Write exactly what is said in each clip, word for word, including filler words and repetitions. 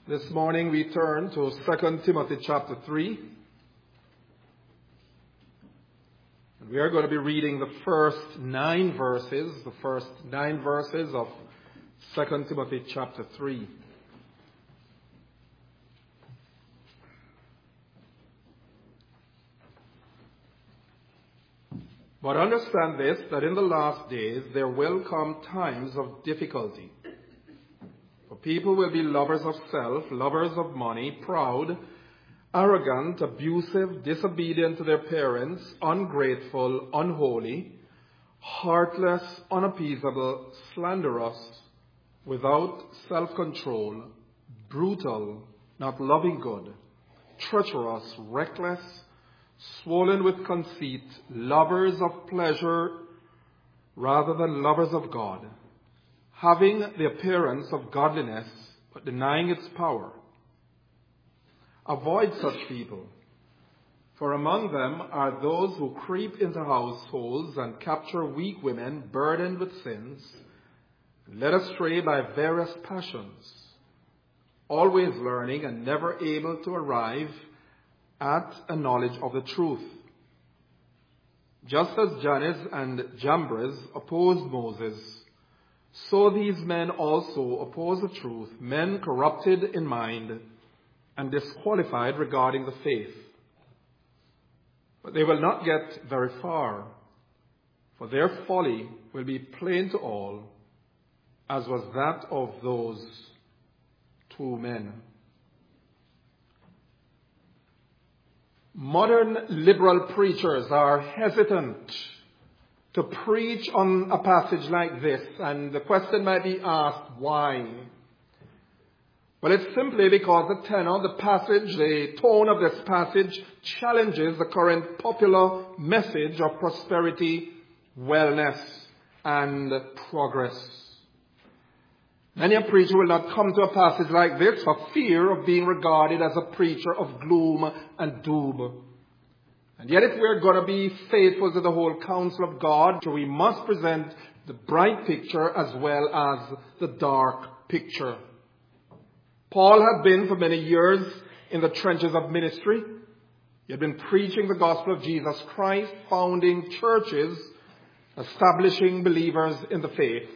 This morning we turn to Second Timothy chapter three. And we are going to be reading the first nine verses, the first nine verses of Second Timothy chapter three. But understand this, that in the last days there will come times of difficulty. For people will be lovers of self, lovers of money, proud, arrogant, abusive, disobedient to their parents, ungrateful, unholy, heartless, unappeasable, slanderous, without self-control, brutal, not loving good, treacherous, reckless, swollen with conceit, lovers of pleasure rather than lovers of God, having the appearance of godliness, but denying its power. Avoid such people, for among them are those who creep into households and capture weak women burdened with sins, led astray by various passions, always learning and never able to arrive at a knowledge of the truth. Just as Jannes and Jambres opposed Moses, so these men also oppose the truth, men corrupted in mind and disqualified regarding the faith. But they will not get very far, for their folly will be plain to all, as was that of those two men. Modern liberal preachers are hesitant to preach on a passage like this, and the question might be asked, why? Well, it's simply because the tenor, the passage, the tone of this passage challenges the current popular message of prosperity, wellness, and progress. Many a preacher will not come to a passage like this for fear of being regarded as a preacher of gloom and doom. And yet, if we're going to be faithful to the whole counsel of God, we must present the bright picture as well as the dark picture. Paul had been for many years in the trenches of ministry. He had been preaching the gospel of Jesus Christ, founding churches, establishing believers in the faith.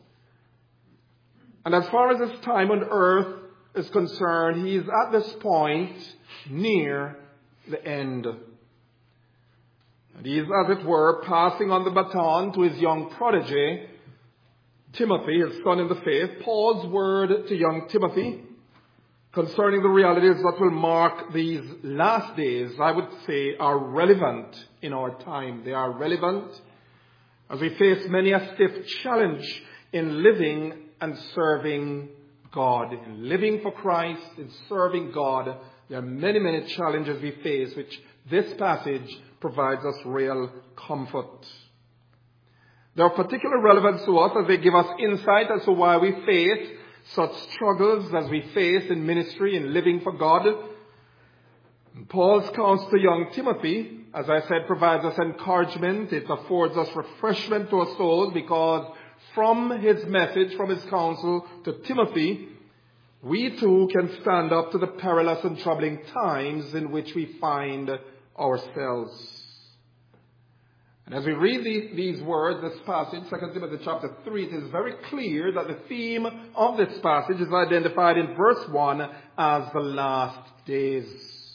And as far as his time on earth is concerned, he is at this point near the end. And he is, as it were, passing on the baton to his young protege, Timothy, his son in the faith. Paul's word to young Timothy concerning the realities that will mark these last days, I would say, are relevant in our time. They are relevant as we face many a stiff challenge in living and serving God. In living for Christ, in serving God, there are many, many challenges we face, which this passage provides us real comfort. They are of particular relevance to us as they give us insight as to why we face such struggles as we face in ministry and living for God. And Paul's counsel to young Timothy, as I said, provides us encouragement. It affords us refreshment to our souls, because from his message, from his counsel to Timothy, we too can stand up to the perilous and troubling times in which we find ourselves. And as we read these, these words, this passage, Second Timothy chapter three, it is very clear that the theme of this passage is identified in verse one as the last days.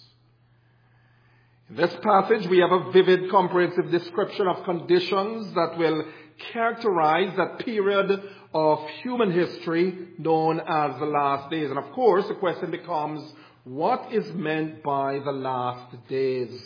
In this passage, we have a vivid, comprehensive description of conditions that will characterize that period of human history known as the last days. And of course, the question becomes, what is meant by the last days?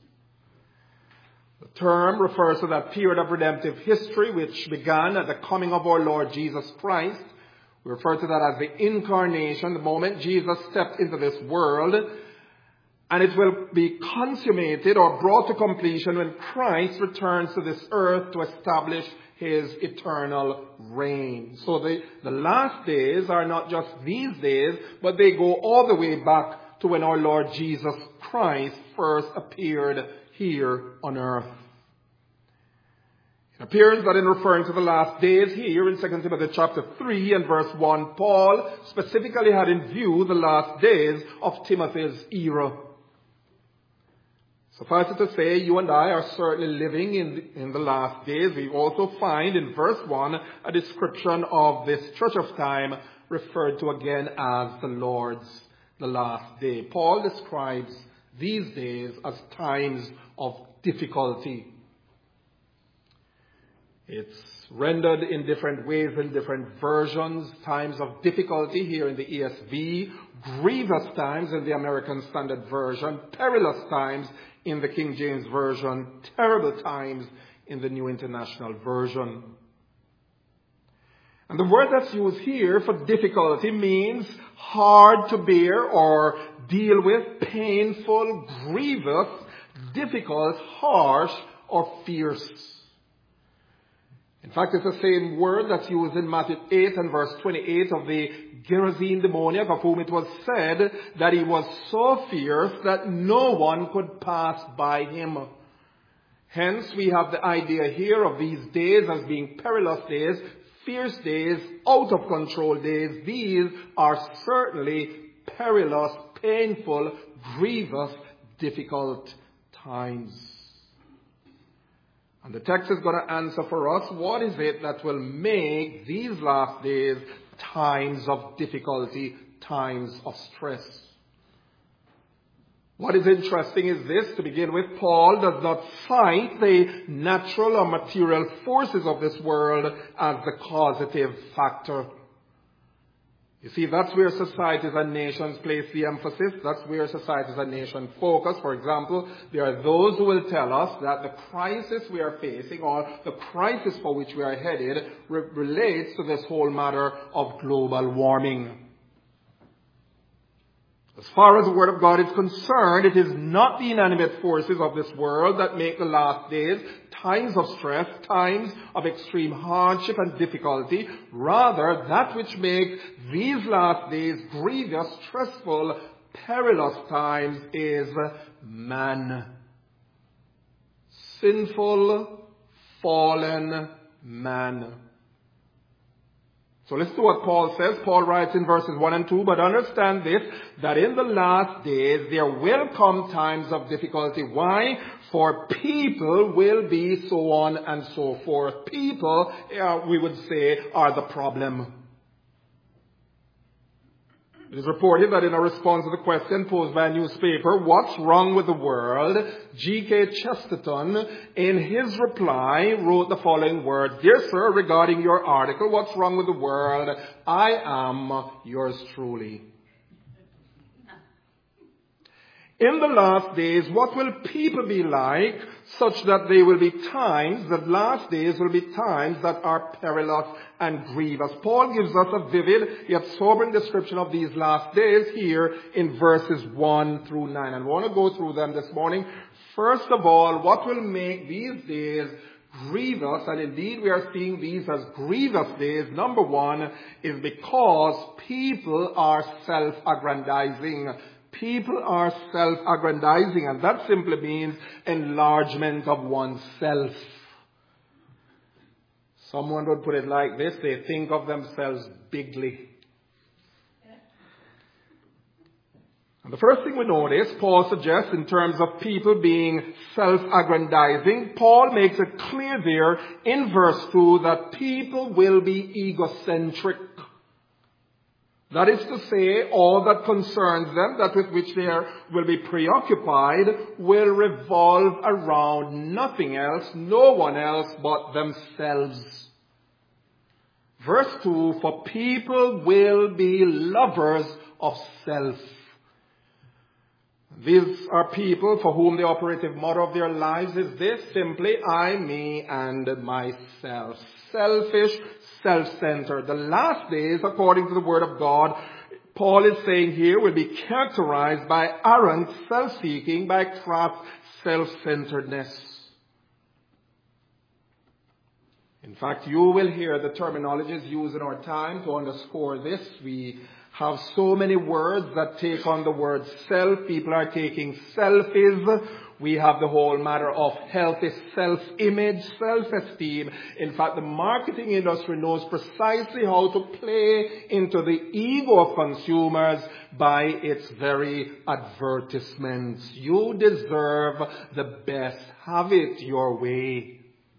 The term refers to that period of redemptive history which began at the coming of our Lord Jesus Christ. We refer to that as the incarnation, the moment Jesus stepped into this world. And it will be consummated or brought to completion when Christ returns to this earth to establish his eternal reign. So the, the last days are not just these days, but they go all the way back to when our Lord Jesus Christ first appeared here on earth. It appears that in referring to the last days here in Second Timothy chapter three and verse one, Paul specifically had in view the last days of Timothy's era. Suffice it to say, you and I are certainly living in the, in the last days. We also find in verse one a description of this church of time referred to again as the Lord's, the last day. Paul describes these days as times of difficulty. It's rendered in different ways in different versions. Times of difficulty here in the E S V, grievous times in the American Standard Version, perilous times in the King James Version, terrible times in the New International Version. And the word that's used here for difficulty means hard to bear or deal with, painful, grievous, difficult, harsh, or fierce. In fact, it's the same word that's used in Matthew eight and verse twenty-eight of the Gerasene demoniac, of whom it was said that he was so fierce that no one could pass by him. Hence, we have the idea here of these days as being perilous days, fierce days, out of control days. These are certainly perilous, painful, grievous, difficult times. And the text is going to answer for us, what is it that will make these last days times of difficulty, times of stress? What is interesting is this, to begin with, Paul does not cite the natural or material forces of this world as the causative factor. You see, that's where societies and nations place the emphasis. That's where societies and nations focus. For example, there are those who will tell us that the crisis we are facing, or the crisis for which we are headed, re- relates to this whole matter of global warming. As far as the Word of God is concerned, it is not the inanimate forces of this world that make the last days times of stress, times of extreme hardship and difficulty. Rather, that which makes these last days grievous, stressful, perilous times is man. Sinful, fallen man. So listen to what Paul says. Paul writes in verses one and two, but understand this, that in the last days there will come times of difficulty. Why? For people will be so on and so forth. People, uh, we would say, are the problem. It is reported that in a response to the question posed by a newspaper, what's wrong with the world? G K Chesterton, in his reply, wrote the following words. Dear sir, regarding your article, what's wrong with the world? I am yours truly. In the last days, what will people be like such that they will be times, the last days will be times that are perilous and grievous? Paul gives us a vivid yet sobering description of these last days here in verses one through nine. And I want to go through them this morning. First of all, what will make these days grievous, and indeed we are seeing these as grievous days, number one, is because people are self-aggrandizing. People are self-aggrandizing, and that simply means enlargement of oneself. Someone would put it like this, they think of themselves bigly. And the first thing we notice, Paul suggests in terms of people being self-aggrandizing, Paul makes it clear there in verse two that people will be egocentric. That is to say, all that concerns them, that with which they are, will be preoccupied, will revolve around nothing else, no one else but themselves. Verse two, for people will be lovers of self. These are people for whom the operative motto of their lives is this, simply, I, me, and myself. Selfish, self-centered. The last days, according to the Word of God, Paul is saying here, will be characterized by arrogant self-seeking, by crass self-centeredness. In fact, you will hear the terminologies used in our time to underscore this. We have so many words that take on the word self. People are taking selfies We have the whole matter of healthy self-image, self-esteem. In fact, the marketing industry knows precisely how to play into the ego of consumers by its very advertisements. You deserve the best. Have it your way.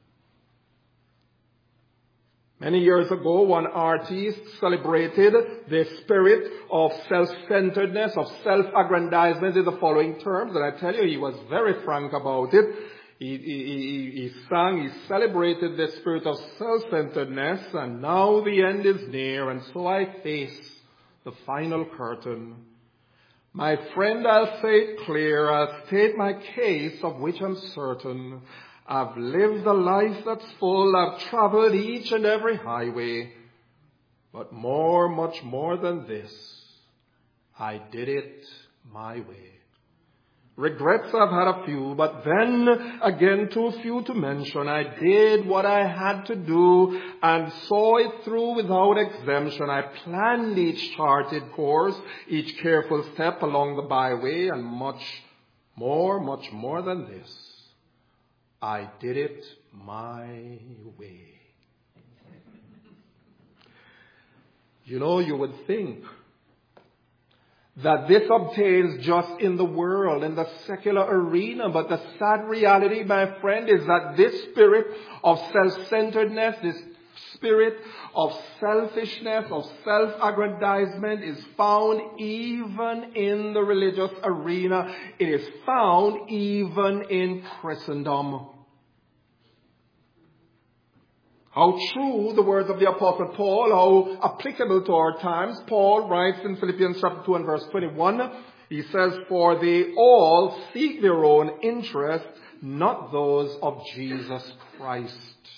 Many years ago, one artist celebrated the spirit of self-centeredness, of self-aggrandizement in the following terms, and I tell you, he was very frank about it. He, he, he sang, he celebrated the spirit of self-centeredness, and now the end is near, and so I face the final curtain. My friend, I'll say it clear, I'll state my case, of which I'm certain. I've lived a life that's full. I've traveled each and every highway. But more, much more than this, I did it my way. Regrets I've had a few, but then again too few to mention. I did what I had to do and saw it through without exemption. I planned each charted course, each careful step along the byway, and much more, much more than this, I did it my way. You know, you would think that this obtains just in the world, in the secular arena, but the sad reality, my friend, is that this spirit of self-centeredness, this spirit of selfishness, of self-aggrandizement is found even in the religious arena. It is found even in Christendom. How true the words of the Apostle Paul, how applicable to our times. Paul writes in Philippians chapter two and verse twenty-one, he says, "For they all seek their own interests, not those of Jesus Christ."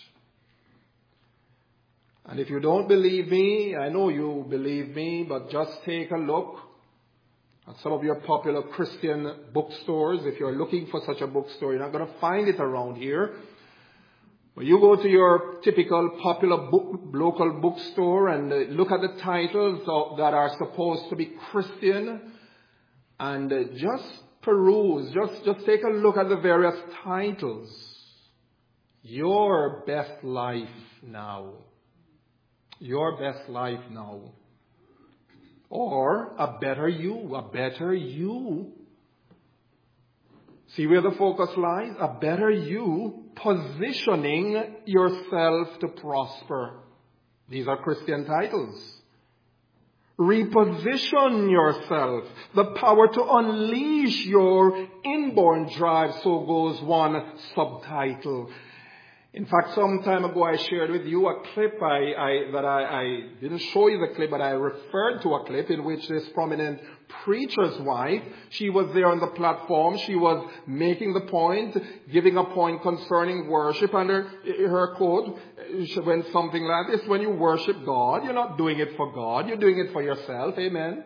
And if you don't believe me, I know you believe me, but just take a look at some of your popular Christian bookstores. If you're looking for such a bookstore, you're not going to find it around here. But you go to your typical popular book, local bookstore and look at the titles that are supposed to be Christian, and just peruse, just, just take a look at the various titles. Your best life now. Your best life now. Or a better you, a better you. See where the focus lies? A better you, positioning yourself to prosper. These are Christian titles. Reposition yourself. The power to unleash your inborn drive, so goes one subtitle. In fact, some time ago I shared with you a clip I, I, that I, I didn't show you the clip, but I referred to a clip in which this prominent preacher's wife, she was there on the platform. She was making the point, giving a point concerning worship, and her, her quote went something like this: when you worship God, you're not doing it for God, you're doing it for yourself. Amen.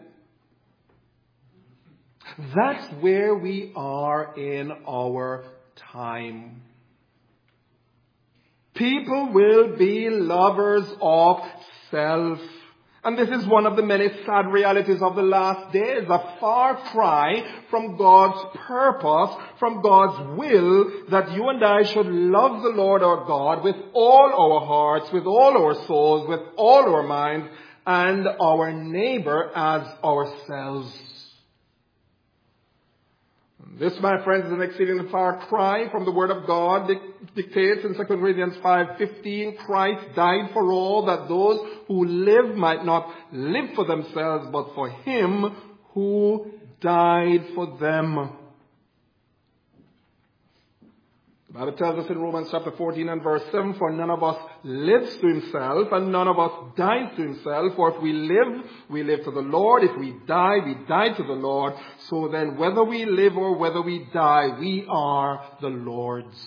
That's where we are in our time. People will be lovers of self. And this is one of the many sad realities of the last days. A far cry from God's purpose, from God's will, that you and I should love the Lord our God with all our hearts, with all our souls, with all our minds, and our neighbor as ourselves. This, my friends, is an exceedingly far cry from the Word of God. It dictates in Second Corinthians five fifteen, Christ died for all, that those who live might not live for themselves, but for Him who died for them. The Bible tells us in Romans chapter fourteen and verse seven, for none of us lives to himself, and none of us dies to himself. For if we live, we live to the Lord. If we die, we die to the Lord. So then, whether we live or whether we die, we are the Lord's.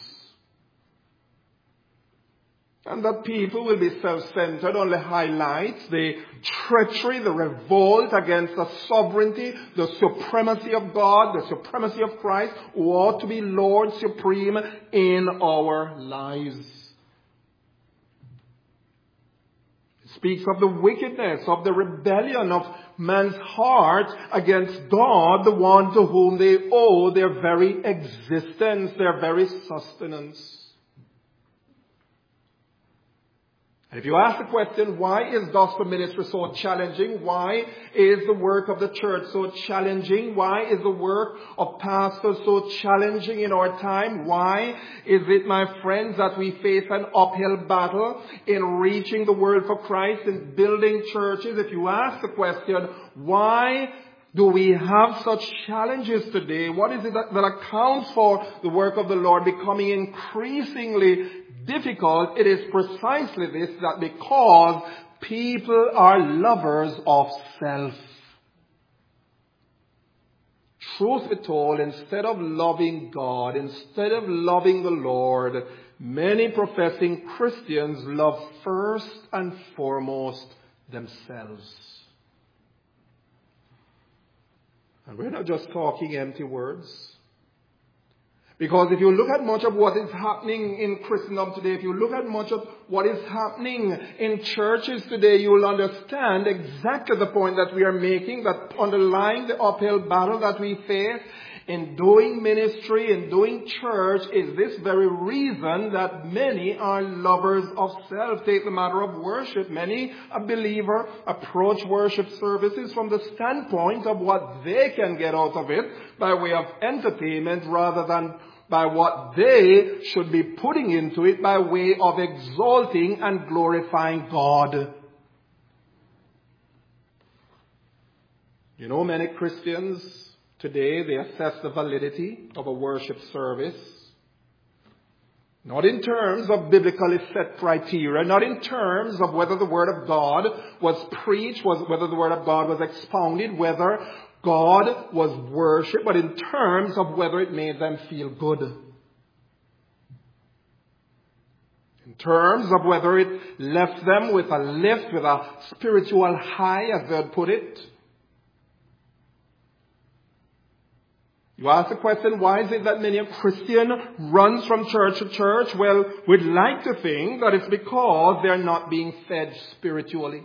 And that people will be self-centered only highlights the treachery, the revolt against the sovereignty, the supremacy of God, the supremacy of Christ, who ought to be Lord supreme in our lives. It's speaks of the wickedness, of the rebellion of man's heart against God, the one to whom they owe their very existence, their very sustenance. And if you ask the question, why is gospel ministry so challenging? Why is the work of the church so challenging? Why is the work of pastors so challenging in our time? Why is it, my friends, that we face an uphill battle in reaching the world for Christ, in building churches? If you ask the question, why do we have such challenges today? What is it that, that accounts for the work of the Lord becoming increasingly difficult? It is precisely this, that because people are lovers of self. Truth be told, instead of loving God, instead of loving the Lord, many professing Christians love first and foremost themselves. And we're not just talking empty words. Because if you look at much of what is happening in Christendom today, if you look at much of what is happening in churches today, you will understand exactly the point that we are making, that underlying the uphill battle that we face in doing ministry, in doing church, is this very reason that many are lovers of self. Take the matter of worship. Many a believer approach worship services from the standpoint of what they can get out of it by way of entertainment rather than by what they should be putting into it by way of exalting and glorifying God. You know, many Christians today, they assess the validity of a worship service not in terms of biblically set criteria, not in terms of whether the Word of God was preached, was whether the Word of God was expounded, whether God was worshipped, but in terms of whether it made them feel good. In terms of whether it left them with a lift, with a spiritual high, as they'd put it. You ask the question, why is it that many a Christian runs from church to church? Well, we'd like to think that it's because they're not being fed spiritually.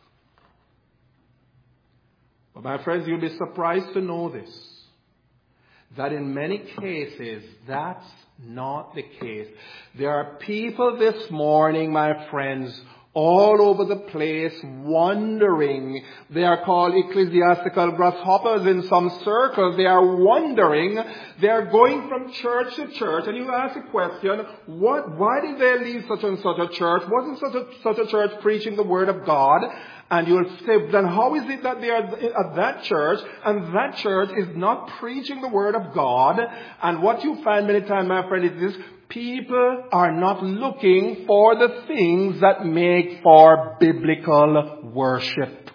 But my friends, you'll be surprised to know this, that in many cases, that's not the case. There are people this morning, my friends, all over the place, wondering. They are called ecclesiastical grasshoppers in some circles. They are wondering. They are going from church to church. And you ask the question, what, why did they leave such and such a church? Wasn't such a, such a church preaching the Word of God? And you'll say, then how is it that they are at that church and that church is not preaching the Word of God? And what you find many times, my friend, is this. People are not looking for the things that make for biblical worship.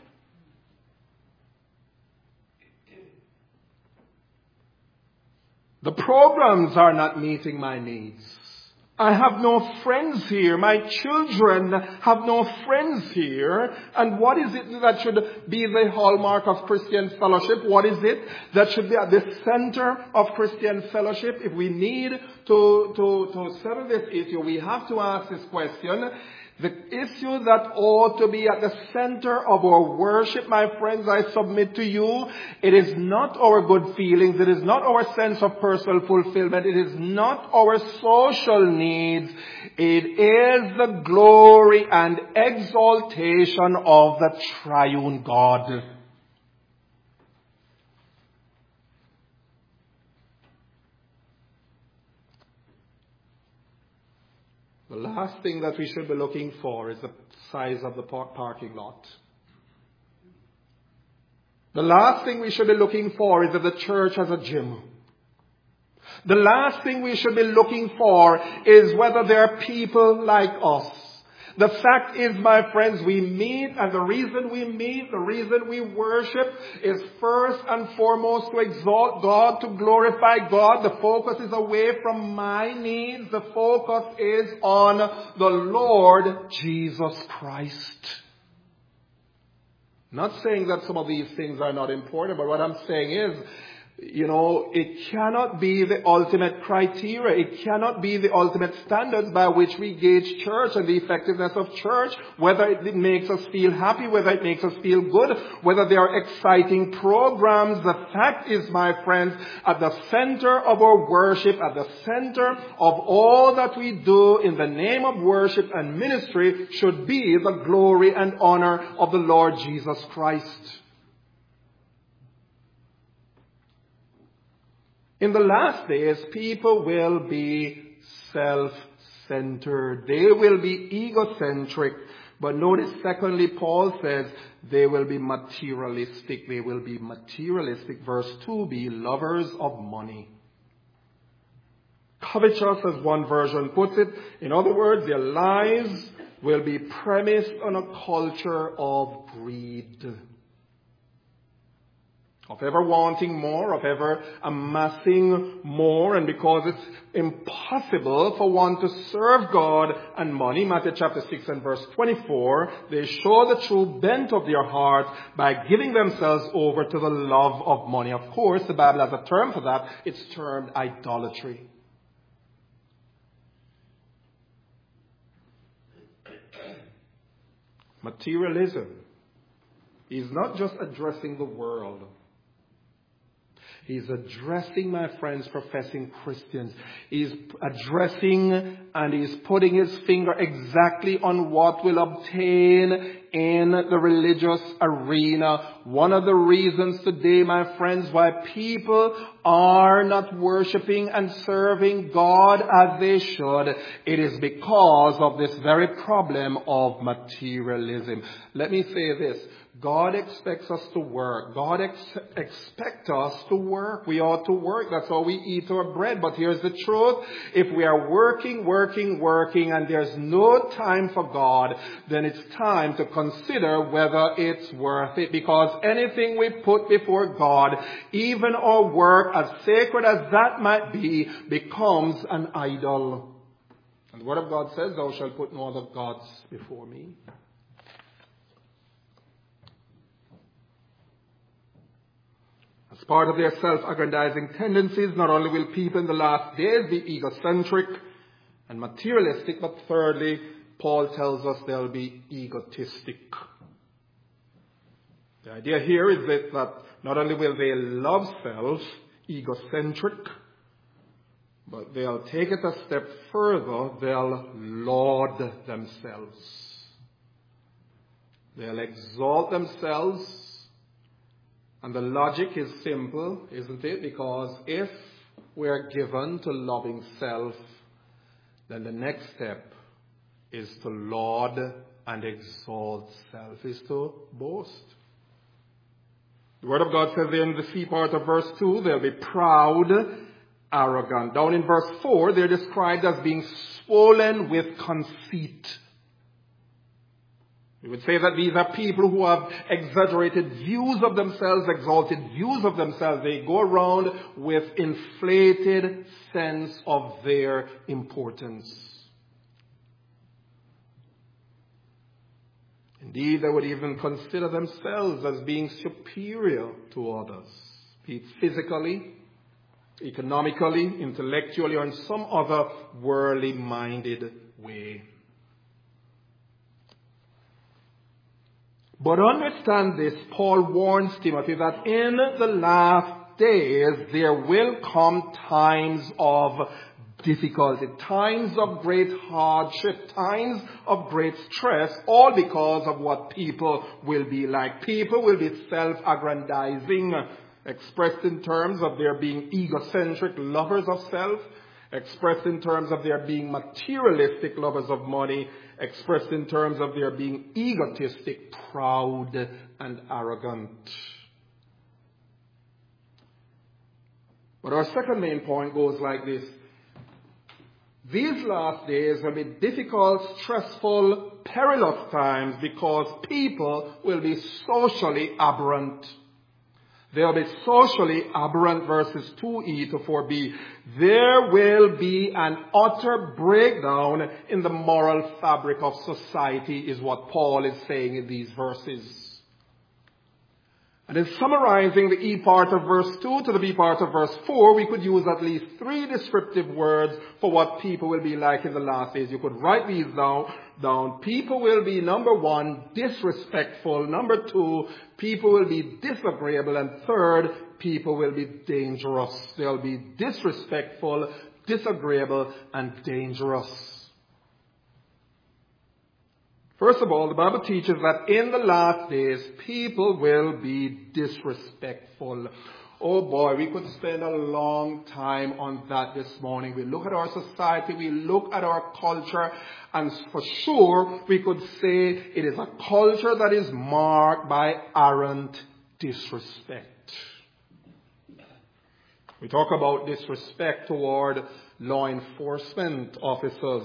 The programs are not meeting my needs. I have no friends here. My children have no friends here. And what is it that should be the hallmark of Christian fellowship? What is it that should be at the center of Christian fellowship? If we need to, to, to settle this issue, we have to ask this question. The issue that ought to be at the center of our worship, my friends, I submit to you, it is not our good feelings, it is not our sense of personal fulfillment, it is not our social needs, it is the glory and exaltation of the triune God. The last thing that we should be looking for is the size of the parking lot. The last thing we should be looking for is that the church has a gym. The last thing we should be looking for is whether there are people like us. The fact is, my friends, we meet, and the reason we meet, the reason we worship is first and foremost to exalt God, to glorify God. The focus is away from my needs. The focus is on the Lord Jesus Christ. Not saying that some of these things are not important, but what I'm saying is, You know, it cannot be the ultimate criteria. It cannot be the ultimate standards by which we gauge church and the effectiveness of church, whether it makes us feel happy, whether it makes us feel good, whether there are exciting programs. The fact is, my friends, at the center of our worship, at the center of all that we do in the name of worship and ministry should be the glory and honor of the Lord Jesus Christ. In the last days, people will be self-centered. They will be egocentric. But notice, secondly, Paul says they will be materialistic. They will be materialistic. Verse two, be lovers of money. Covetous, as one version puts it. In other words, their lives will be premised on a culture of greed. Of ever wanting more, of ever amassing more, and because it's impossible for one to serve God and money, Matthew chapter six and verse twenty-four, they show the true bent of their heart by giving themselves over to the love of money. Of course, the Bible has a term for that. It's termed idolatry. Materialism is not just addressing the world. He's addressing, my friends, professing Christians. He's addressing and he's putting his finger exactly on what will obtain in the religious arena. One of the reasons today, my friends, why people are not worshiping and serving God as they should, it is because of this very problem of materialism. Let me say this. God expects us to work. God ex- expects us to work. We ought to work. That's how we eat our bread. But here's the truth. If we are working, working, working, and there's no time for God, then it's time to consider whether it's worth it. Because anything we put before God, even our work, as sacred as that might be, becomes an idol. And the Word of God says, thou shalt put no other gods before me. As part of their self-aggrandizing tendencies, not only will people in the last days be egocentric and materialistic, but thirdly, Paul tells us they'll be egotistic. The idea here is that, that not only will they love self, egocentric, but they'll take it a step further. They'll laud themselves. They'll exalt themselves. And the logic is simple, isn't it? Because if we're given to loving self, then the next step is to laud and exalt self, is to boast. The Word of God says there in the C part of verse two, they'll be proud, arrogant. Down in verse four, they're described as being swollen with conceit. We would say that these are people who have exaggerated views of themselves, exalted views of themselves. They go around with inflated sense of their importance. Indeed, they would even consider themselves as being superior to others, be it physically, economically, intellectually, or in some other worldly-minded way. But understand this, Paul warns Timothy that in the last days there will come times of difficulty, times of great hardship, times of great stress, all because of what people will be like. People will be self-aggrandizing, expressed in terms of their being egocentric lovers of self, expressed in terms of their being materialistic lovers of money, expressed in terms of their being egotistic, proud, and arrogant. But our second main point goes like this. These last days will be difficult, stressful, perilous times because people will be socially aberrant. They'll be socially aberrant, verses two e to four b. There will be an utter breakdown in the moral fabric of society, is what Paul is saying in these verses. And in summarizing the E part of verse two to the B part of verse four, we could use at least three descriptive words for what people will be like in the last days. You could write these down. down. People will be, number one, disrespectful. Number two, people will be disagreeable. And third, people will be dangerous. They'll be disrespectful, disagreeable, and dangerous. First of all, the Bible teaches that in the last days, people will be disrespectful. Oh boy, we could spend a long time on that this morning. We look at our society, we look at our culture, and for sure we could say it is a culture that is marked by arrant disrespect. We talk about disrespect toward law enforcement officers.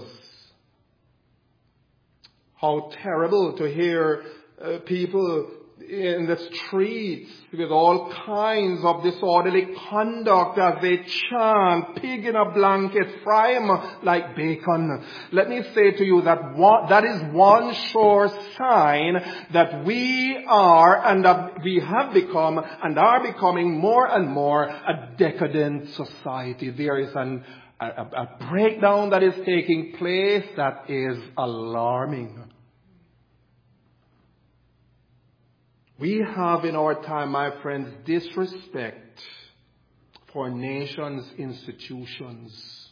How terrible to hear uh, people in the streets with all kinds of disorderly conduct as they chant, pig in a blanket, fry 'em like bacon. Let me say to you that one, that is one sure sign that we are and that we have become and are becoming more and more a decadent society. There is an A, a breakdown that is taking place that is alarming. We have in our time, my friends, disrespect for nations' institutions.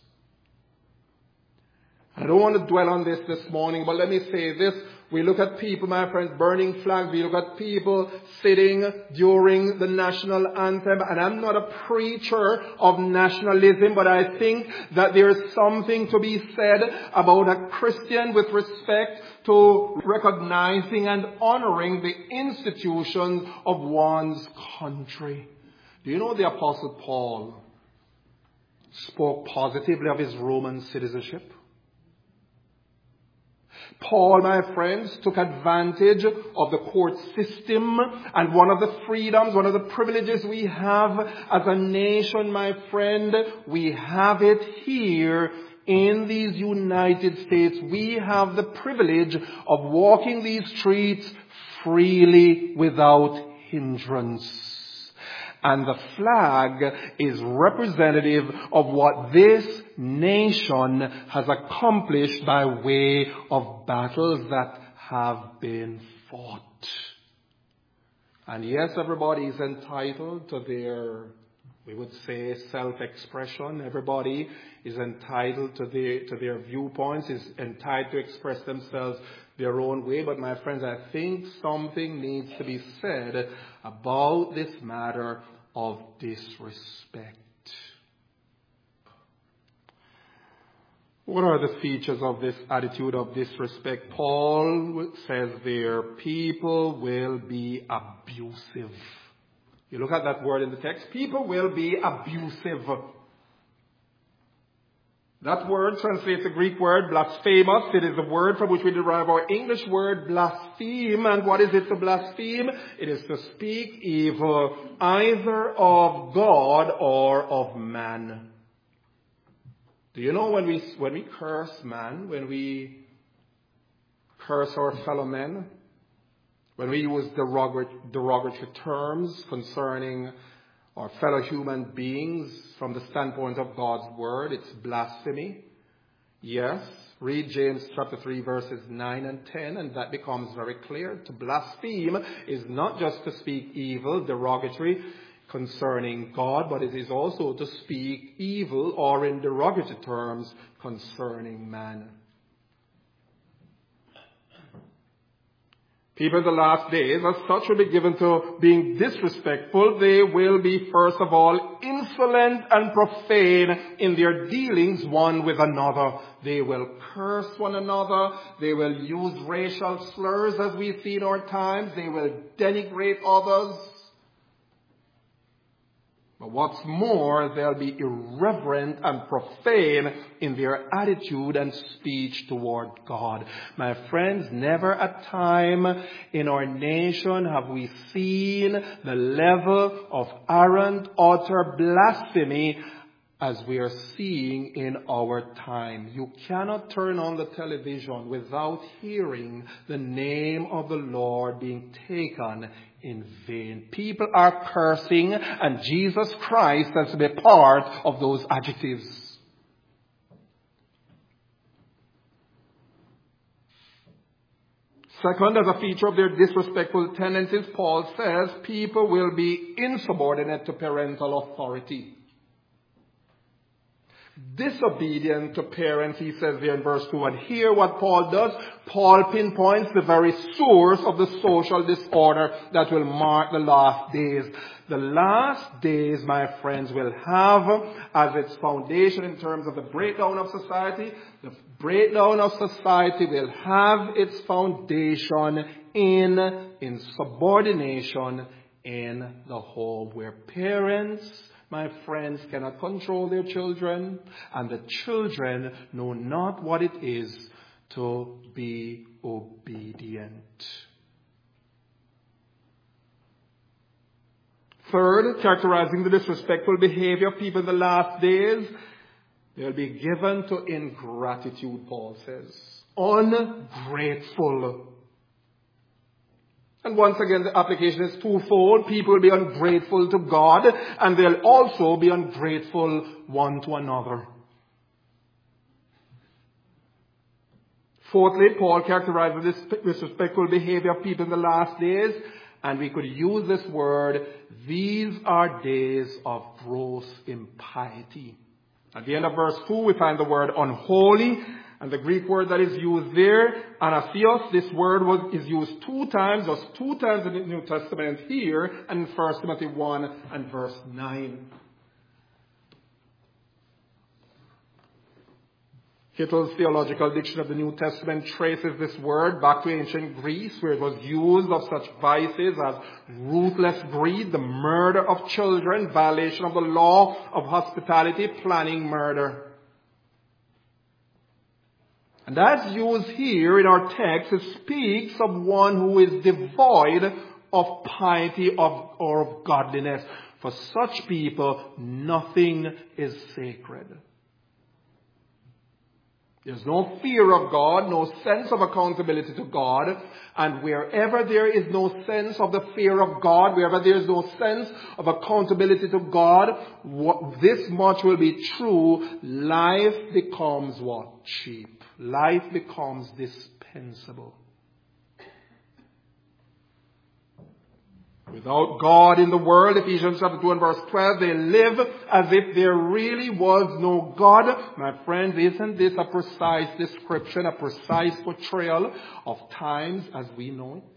I don't want to dwell on this this morning, but let me say this. We look at people, my friends, burning flags. We look at people sitting during the national anthem. And I'm not a preacher of nationalism, but I think that there is something to be said about a Christian with respect to recognizing and honoring the institutions of one's country. Do you know the Apostle Paul spoke positively of his Roman citizenship? Paul, my friends, took advantage of the court system, and one of the freedoms, one of the privileges we have as a nation, my friend, we have it here in these United States. We have the privilege of walking these streets freely without hindrance. And the flag is representative of what this nation has accomplished by way of battles that have been fought. And yes, everybody is entitled to their, we would say, self-expression. Everybody is entitled to their, to their viewpoints, is entitled to express themselves their own way. But my friends, I think something needs to be said about this matter of disrespect. What are the features of this attitude of disrespect? Paul says there, people will be abusive. You look at that word in the text, people will be abusive. That word translates the Greek word blasphemous. It is the word from which we derive our English word blaspheme. And what is it to blaspheme? It is to speak evil either of God or of man. Do you know when we when we curse man, when we curse our fellow men, when we use derogatory, derogatory terms concerning our fellow human beings from the standpoint of God's word, it's blasphemy. Yes, read James chapter three verses nine and ten and that becomes very clear. To blaspheme is not just to speak evil, derogatory concerning God, but it is also to speak evil or in derogatory terms concerning man. People in the last days, as such, will be given to being disrespectful. They will be, first of all, insolent and profane in their dealings one with another. They will curse one another. They will use racial slurs as we see in our times. They will denigrate others. But what's more, they'll be irreverent and profane in their attitude and speech toward God. My friends, never a time in our nation have we seen the level of arrant, utter blasphemy as we are seeing in our time. You cannot turn on the television without hearing the name of the Lord being taken in vain. People are cursing, and Jesus Christ has to be part of those adjectives. Second, as a feature of their disrespectful tendencies, Paul says people will be insubordinate to parental authority. Disobedient to parents, he says there in verse two. And here what Paul does, Paul pinpoints the very source of the social disorder that will mark the last days. The last days, my friends, will have as its foundation in terms of the breakdown of society, the breakdown of society will have its foundation in insubordination in the home, where parents, my friends, cannot control their children, and the children know not what it is to be obedient. Third, characterizing the disrespectful behavior of people in the last days, they'll be given to ingratitude, Paul says. Ungrateful. And once again, the application is twofold. People will be ungrateful to God, and they'll also be ungrateful one to another. Fourthly, Paul characterizes this disrespectful behavior of people in the last days, and we could use this word, these are days of gross impiety. At the end of verse two, we find the word unholy. And the Greek word that is used there, anasios, this word was, is used two times, just two times in the New Testament here, and in First Timothy one and verse nine. Kittel's Theological Dictionary of the New Testament traces this word back to ancient Greece, where it was used of such vices as ruthless greed, the murder of children, violation of the law of hospitality, planning murder. And as used here in our text, it speaks of one who is devoid of piety of, or of godliness. For such people, nothing is sacred. There's no fear of God, no sense of accountability to God. And wherever there is no sense of the fear of God, wherever there is no sense of accountability to God, what, this much will be true. Life becomes what? Cheap. Life becomes dispensable. Without God in the world, Ephesians chapter two and verse twelve, they live as if there really was no God. My friends, isn't this a precise description, a precise portrayal of times as we know it?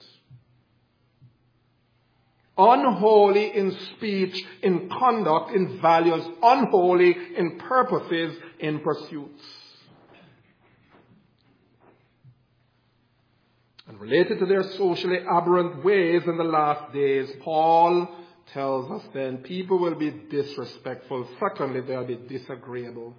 Unholy in speech, in conduct, in values, unholy in purposes, in pursuits. And related to their socially aberrant ways in the last days, Paul tells us then people will be disrespectful. Secondly, they'll be disagreeable.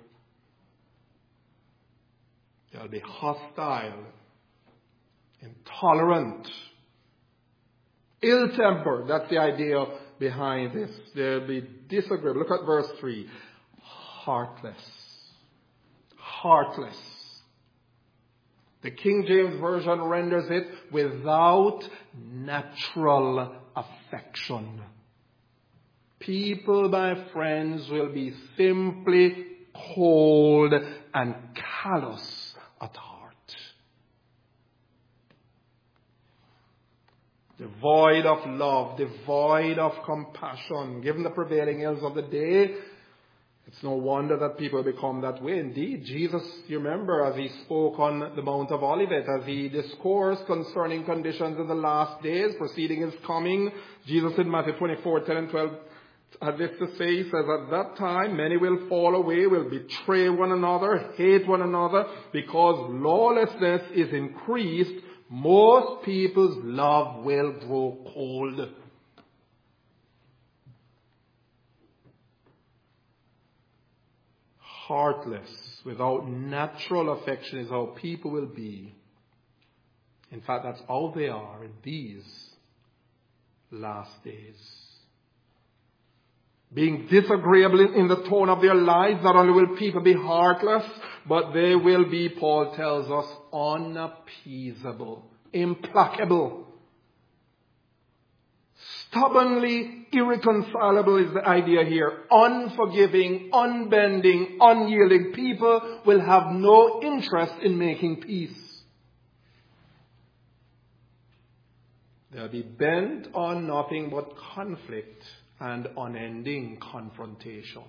They'll be hostile, intolerant, ill-tempered. That's the idea behind this. They'll be disagreeable. Look at verse three. Heartless. Heartless. The King James Version renders it without natural affection. People, my friends, will be simply cold and callous at heart. Devoid of love, devoid of compassion. Given the prevailing ills of the day, it's no wonder that people become that way. Indeed, Jesus, you remember, as he spoke on the Mount of Olivet, as he discoursed concerning conditions in the last days, preceding his coming, Jesus in Matthew twenty-four, ten and twelve, had this to say, he says, at that time many will fall away, will betray one another, hate one another, because lawlessness is increased, most people's love will grow cold. Heartless, without natural affection is how people will be. In fact, that's how they are in these last days. being disagreeable in, in the tone of their lives. Not only will people be heartless, but they will be, Paul tells us, unappeasable, implacable, stubbornly irreconcilable is the idea here. Unforgiving, unbending, unyielding. People will have no interest in making peace. They'll be bent on nothing but conflict and unending confrontation.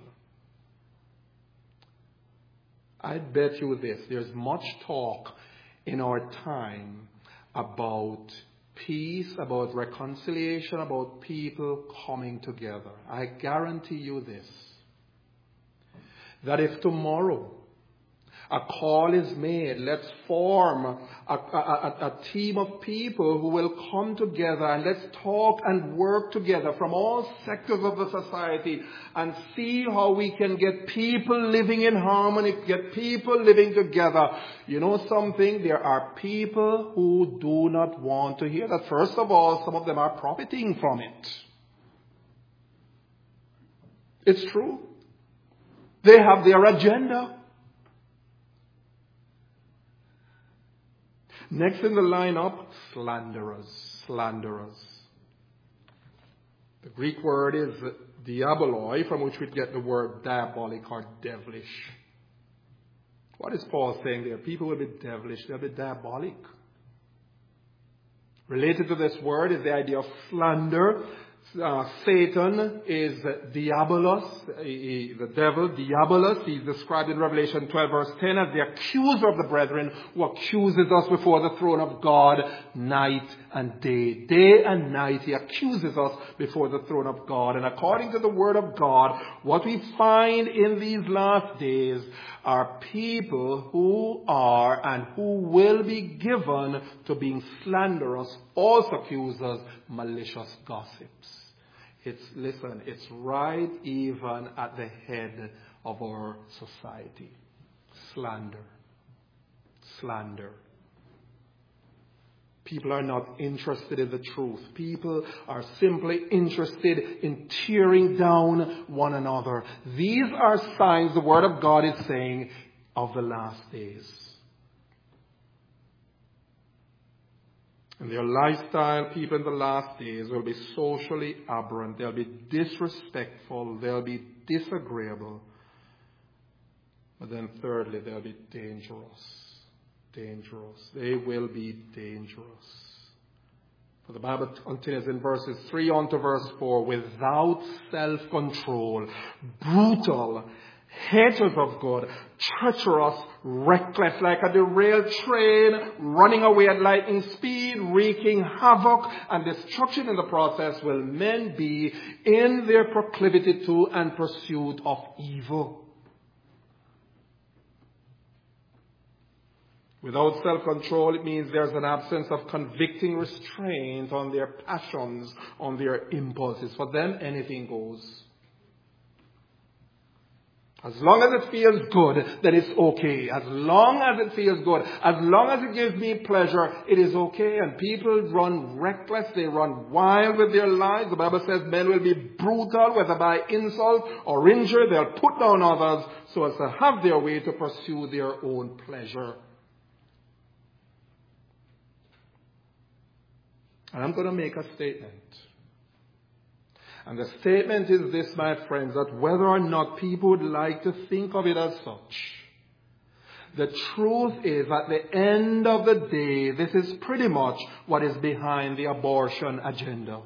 I bet you this, there's much talk in our time about peace, about reconciliation, about people coming together. I guarantee you this, that if tomorrow a call is made, let's form a, a, a, a team of people who will come together and let's talk and work together from all sectors of the society and see how we can get people living in harmony, get people living together. You know something? There are people who do not want to hear that. First of all, some of them are profiting from it. It's true. They have their agenda. Next in the lineup, slanderers, slanderers. The Greek word is diaboloi, from which we get the word diabolic or devilish. What is Paul saying there? People will be devilish, they'll be diabolic. Related to this word is the idea of slander. Uh, Satan is diabolos, he, the devil, diabolos. He's described in Revelation twelve verse ten as the accuser of the brethren, who accuses us before the throne of God night and day. Day and night he accuses us before the throne of God. And according to the word of God, what we find in these last days are people who are and who will be given to being slanderous, false accusers, malicious gossips. It's, listen, it's right even at the head of our society. Slander. Slander. People are not interested in the truth. People are simply interested in tearing down one another. These are signs, the Word of God is saying, of the last days. In their lifestyle, people in the last days will be socially aberrant. They'll be disrespectful. They'll be disagreeable. But then thirdly, they'll be dangerous. Dangerous. They will be dangerous. For the Bible continues in verses three on to verse four, without self-control, brutal, haters of God, treacherous, reckless, like a derailed train, running away at lightning speed, wreaking havoc and destruction in the process, will men be in their proclivity to and pursuit of evil. Without self-control, it means there's an absence of convicting restraint on their passions, on their impulses. For them, anything goes. As long as it feels good, then it's okay. As long as it feels good, as long as it gives me pleasure, it is okay. And people run reckless, they run wild with their lives. The Bible says men will be brutal, whether by insult or injury. They'll put down others so as to have their way to pursue their own pleasure. And I'm going to make a statement. And the statement is this, my friends, that whether or not people would like to think of it as such, the truth is at the end of the day, this is pretty much what is behind the abortion agenda.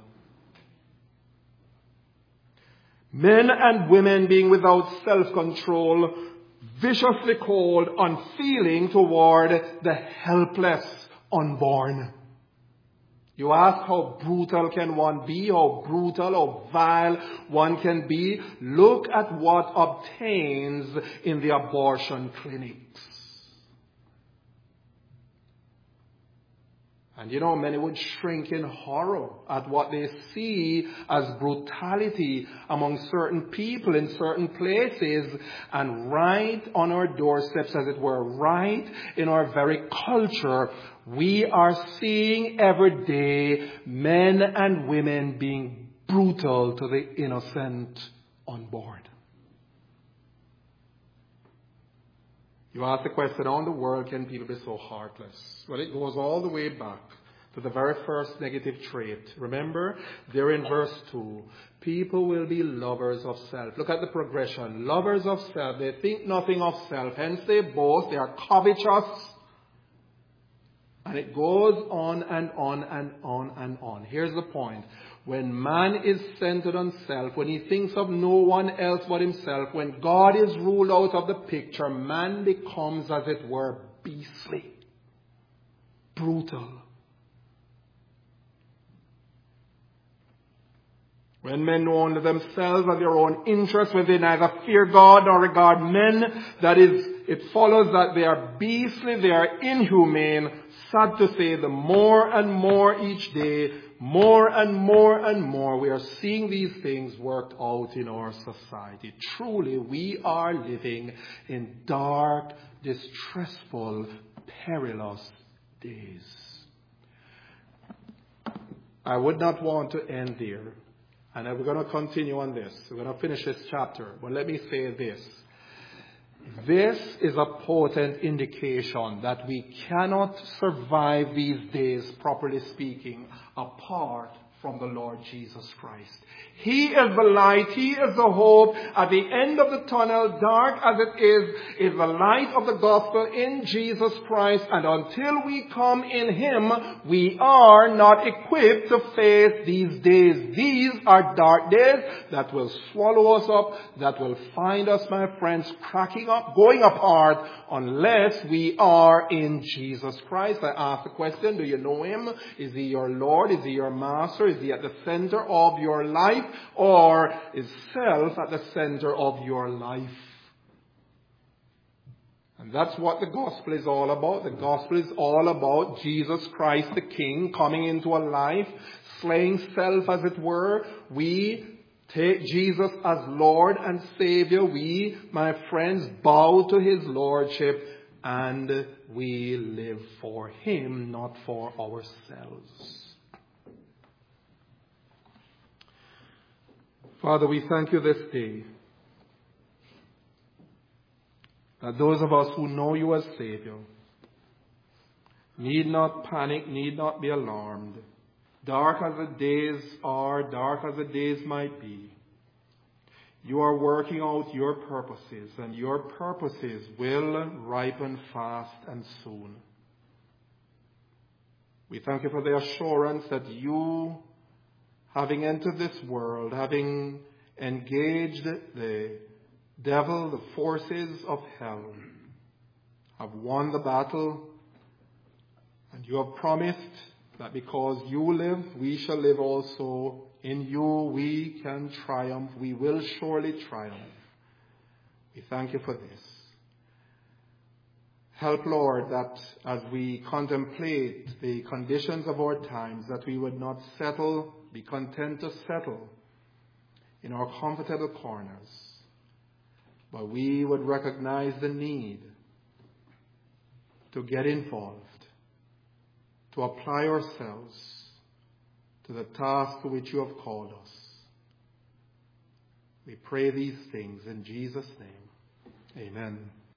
Men and women being without self-control, viciously cold, unfeeling toward the helpless unborn. You ask how brutal can one be, how brutal or vile one can be. Look at what obtains in the abortion clinics. And you know, many would shrink in horror at what they see as brutality among certain people in certain places, and right on our doorsteps, as it were, right in our very culture, we are seeing every day men and women being brutal to the innocent on board. You ask the question, how in the world can people be so heartless? Well, it goes all the way back to the very first negative trait. Remember, there in verse two, people will be lovers of self. Look at the progression. Lovers of self, they think nothing of self, hence they boast, they are covetous. And it goes on and on and on and on. Here's the point. When man is centered on self, when he thinks of no one else but himself, when God is ruled out of the picture, man becomes, as it were, beastly, brutal. When men know only themselves and their own interests, when they neither fear God nor regard men, that is, it follows that they are beastly, they are inhumane. Sad to say, the more and more each day, more and more and more, we are seeing these things worked out in our society. Truly, we are living in dark, distressful, perilous days. I would not want to end there. And we're going to continue on this. We're going to finish this chapter. But let me say this. This is a potent indication that we cannot survive these days, properly speaking, apart from the Lord Jesus Christ. He is the light. He is the hope. At the end of the tunnel, dark as it is, is the light of the gospel in Jesus Christ. And until we come in Him, we are not equipped to face these days. These are dark days that will swallow us up, that will find us, my friends, cracking up, going apart, unless we are in Jesus Christ. I ask the question, do you know Him? Is He your Lord? Is He your Master? Is He at the center of your life? Or is self at the center of your life? And that's what the gospel is all about. The gospel is all about Jesus Christ the King coming into a life, slaying self as it were. We take Jesus as Lord and Savior. We, my friends, bow to His Lordship and we live for Him, not for ourselves. Father, we thank You this day that those of us who know You as Savior need not panic, need not be alarmed. Dark as the days are, dark as the days might be, You are working out Your purposes, and Your purposes will ripen fast and soon. We thank You for the assurance that You, having entered this world, having engaged the devil, the forces of hell, have won the battle, and You have promised that because You live, we shall live also. In You we can triumph. We will surely triumph. We thank You for this. Help, Lord, that as we contemplate the conditions of our times, that we would not settle, be content to settle in our comfortable corners, but we would recognize the need to get involved, to apply ourselves to the task to which You have called us. We pray these things in Jesus' name. Amen.